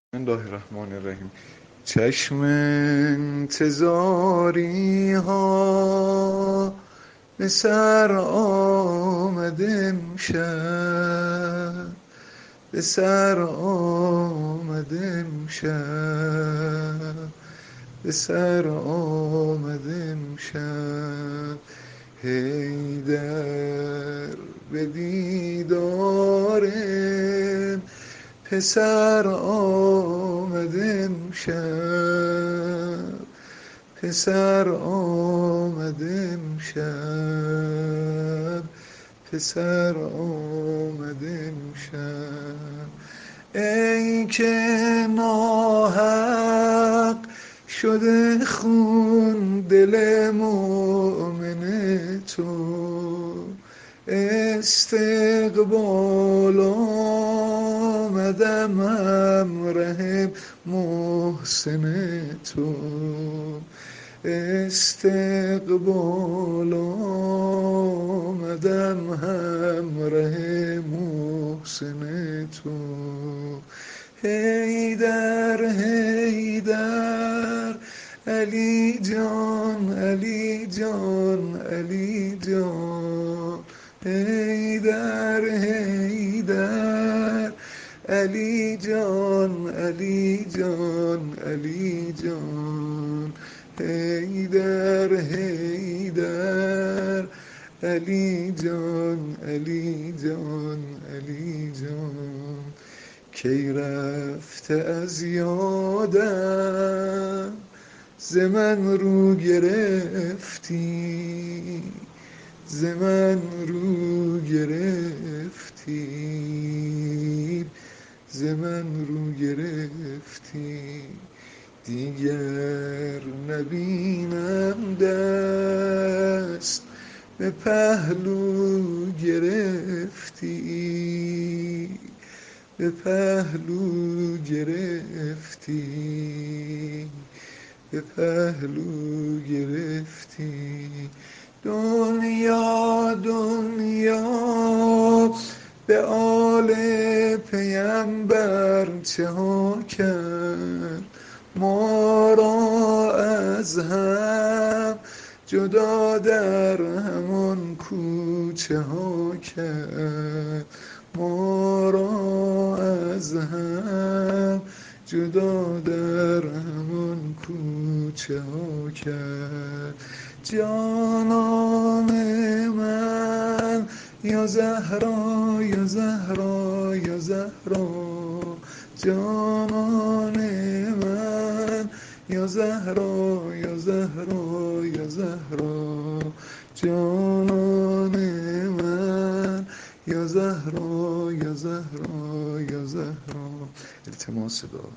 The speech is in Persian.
بسم الله الرحمن الرحیم. چشم انتظاری ها به سر آمد امشب، به سر آمد امشب، به سر آمد امشب. حیدر به دیدار پسر آمد امشب، پسر آمد امشب، پسر آمد امشب. ای که ناحق شده خون دل مؤمن تو، استقبال آمدم همره محسن تو، استقبال آمدم همره محسن تو. حیدر حیدر علی جان، علی جان، علی جان. حیدر حیدر علی جان، علی جان، علی جان. حیدر حیدر علی جان، علی جان، علی جان. کی رفته از یادم ز من رو گرفتی، ز من رو گرفتی، ز من رو گرفتی. دیگر نبینم دست به پهلو گرفتی، به پهلو گرفتی، به پهلو گرفتی. دنیا دنیا به آل پیمبر چه ها کرد، ما را از هم جدا در همان کوچه ها کرد، ما را از هم جدا در همان کوچه ها کرد. جانان من یا زهرا، یا زهرا، یا زهرا. جانان من یا زهرا، یا زهرا، یا زهرا. جانان من یا زهرا، یا زهرا، یا زهرا. التماس دعا.